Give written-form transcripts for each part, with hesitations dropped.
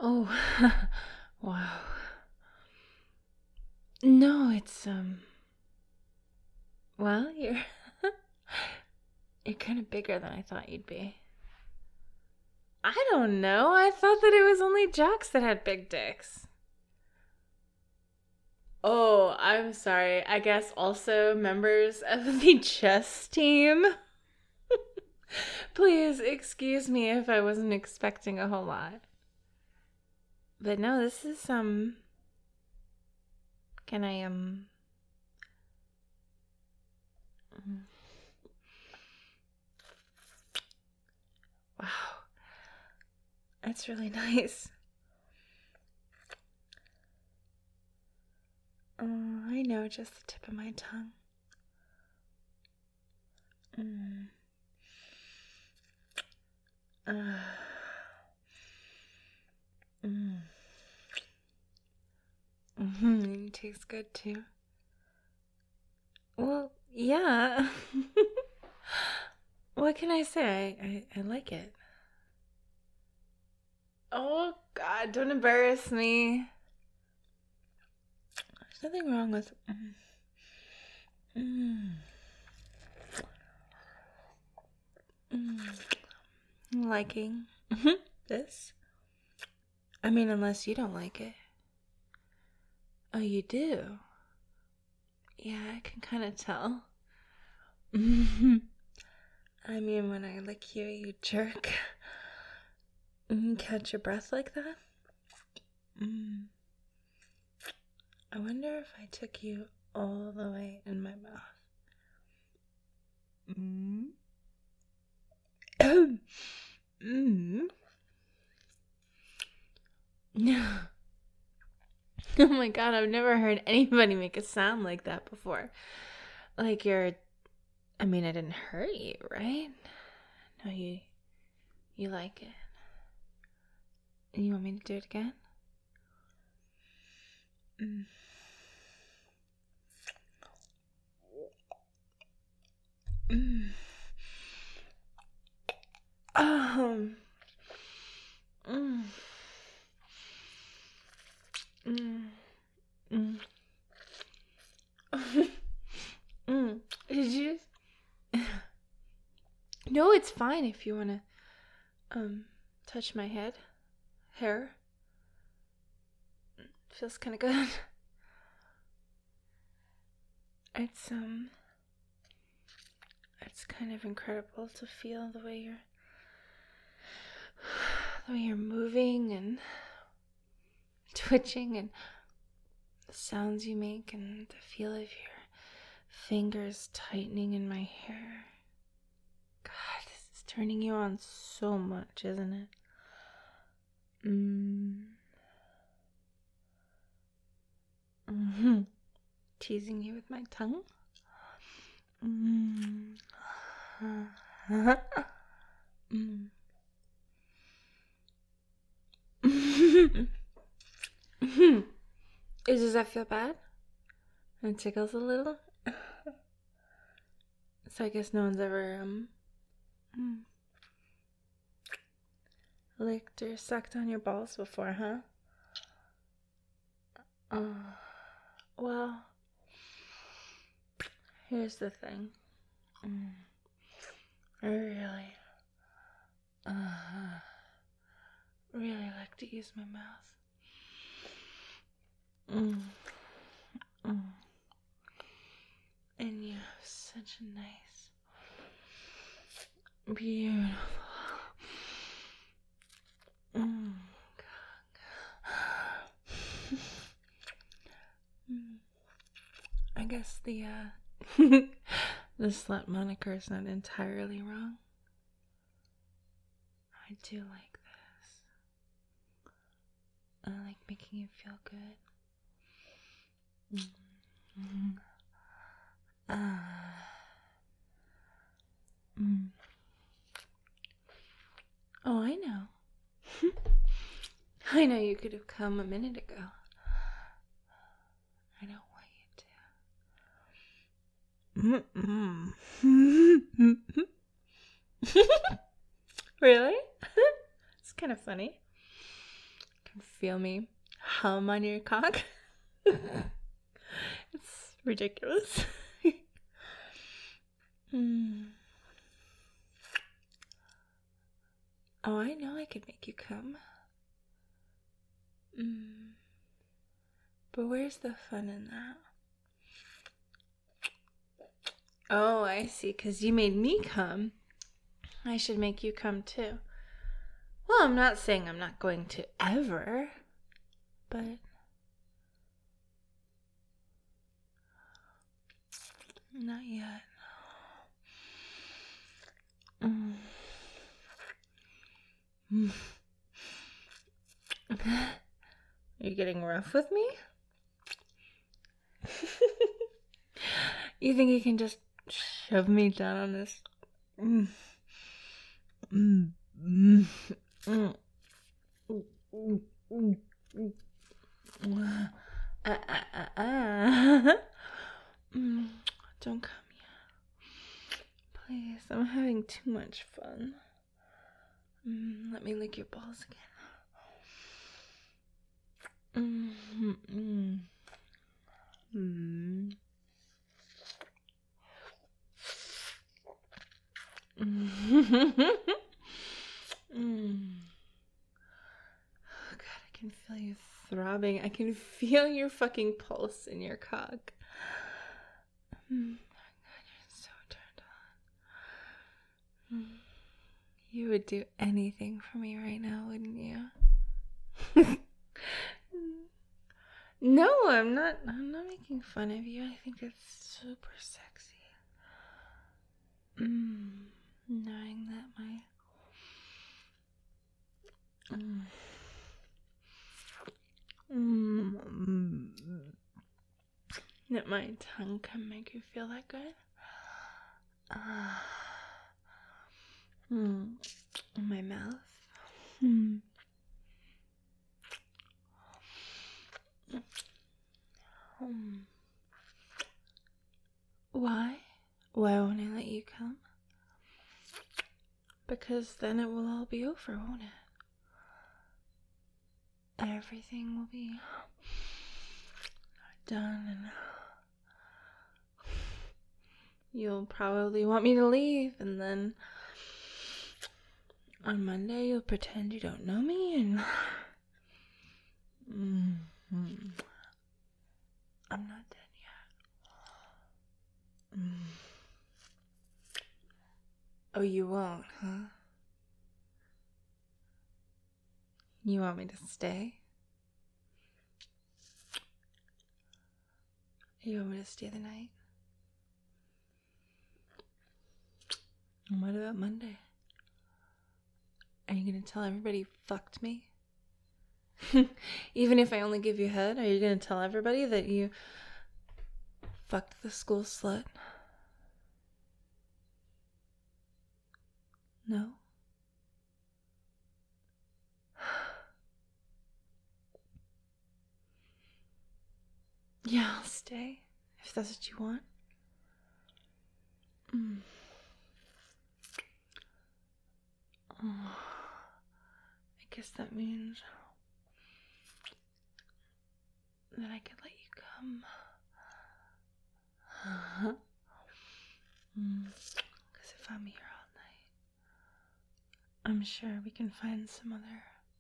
Oh, wow. No, it's, well, you're kind of bigger than I thought you'd be. I don't know. I thought that it was only jocks that had big dicks. Oh, I'm sorry. I guess also members of the chess team. Please excuse me if I wasn't expecting a whole lot. But no, this is, can I, wow. That's really nice. Oh, I know, just the tip of my tongue. It tastes good too. Well, yeah. What can I say? I like it. Oh, God, don't embarrass me. There's nothing wrong with... liking this. I mean, unless you don't like it. Oh, you do? Yeah, I can kind of tell. I mean, when I lick you, you jerk. Catch your breath like that? I wonder if I took you all the way in my mouth. Oh my God, I've never heard anybody make a sound like that before. Like I mean, I didn't hurt you, right? No, you like it. And you want me to do it again? Did you? No, it's fine if you want to touch my hair. Feels kind of good. It's kind of incredible to feel the way you're moving and twitching and the sounds you make and the feel of your fingers tightening in my hair. God, this is turning you on so much, isn't it? Teasing you with my tongue. Does that feel bad? It tickles a little. So I guess no one's ever licked or sucked on your balls before, huh? Well, here's the thing. I really like to use my mouth. And you have such a nice, beautiful. I guess the the slut moniker is not entirely wrong. I do like this. I like making you feel good. Oh, I know. I know you could have come a minute ago. I don't want you to. Really? It's kind of funny. can feel me hum on your cock. It's ridiculous. Oh, I know I could make you come. But where's the fun in that? Oh, I see. 'Cause you made me come. I should make you come too. Well, I'm not saying I'm not going to ever, but not yet. You're getting rough with me? You think you can just shove me down on this? Don't come yet. Please, I'm having too much fun. Let me lick your balls again. Oh God, I can feel you throbbing. I can feel your fucking pulse in your cock. Oh God, you're so turned on. You would do anything for me right now, wouldn't you? No, I'm not making fun of you. I think it's super sexy. Knowing that my tongue can make you feel that good. My mouth. Why? Why won't I let you come? Because then it will all be over, won't it? Everything will be done, and you'll probably want me to leave, and then on Monday you'll pretend you don't know me, and I'm not dead yet. Oh, you won't, huh? You want me to stay? You want me to stay the night? And what about Monday? Are you gonna tell everybody you fucked me? Even if I only give you head, are you gonna tell everybody that you fucked the school slut? No? Yeah, I'll stay, if that's what you want. I guess that means that I could let you come. Because if I'm here all night, I'm sure we can find some other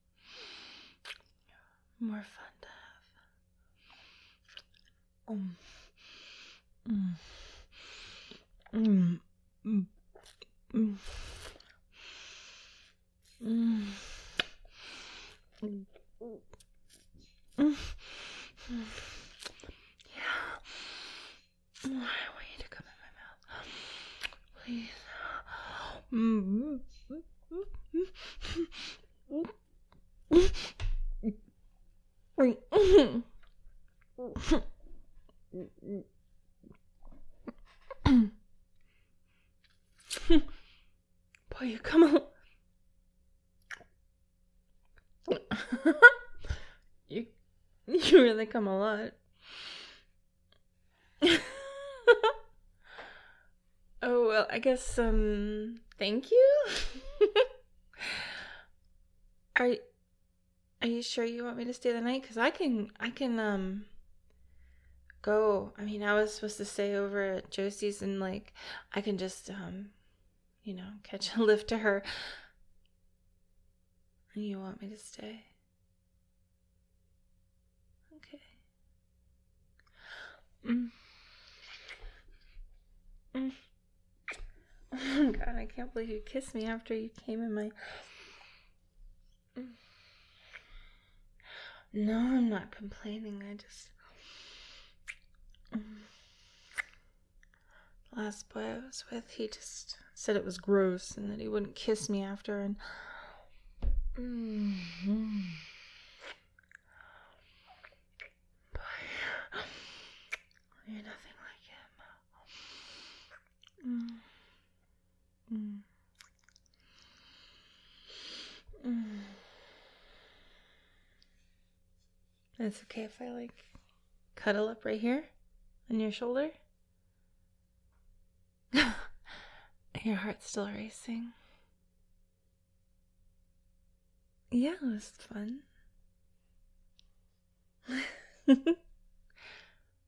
more fun to Yeah. I want you to come in my mouth. Please. Boy, you come on. you really come a lot. Oh, well, I guess, thank you? Are Are you sure you want me to stay the night? Because I can go. I mean, I was supposed to stay over at Josie's, and like I can just catch a lift to her. And you want me to stay? Okay. Oh God, I can't believe you kissed me after you came in my... No, I'm not complaining. I just... The last boy I was with, he just said it was gross and that he wouldn't kiss me after, and... Boy, you're nothing like him. It's okay if I like cuddle up right here on your shoulder. Your heart's still racing. Yeah, it was fun.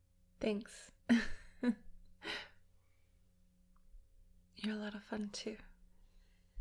Thanks. You're a lot of fun too.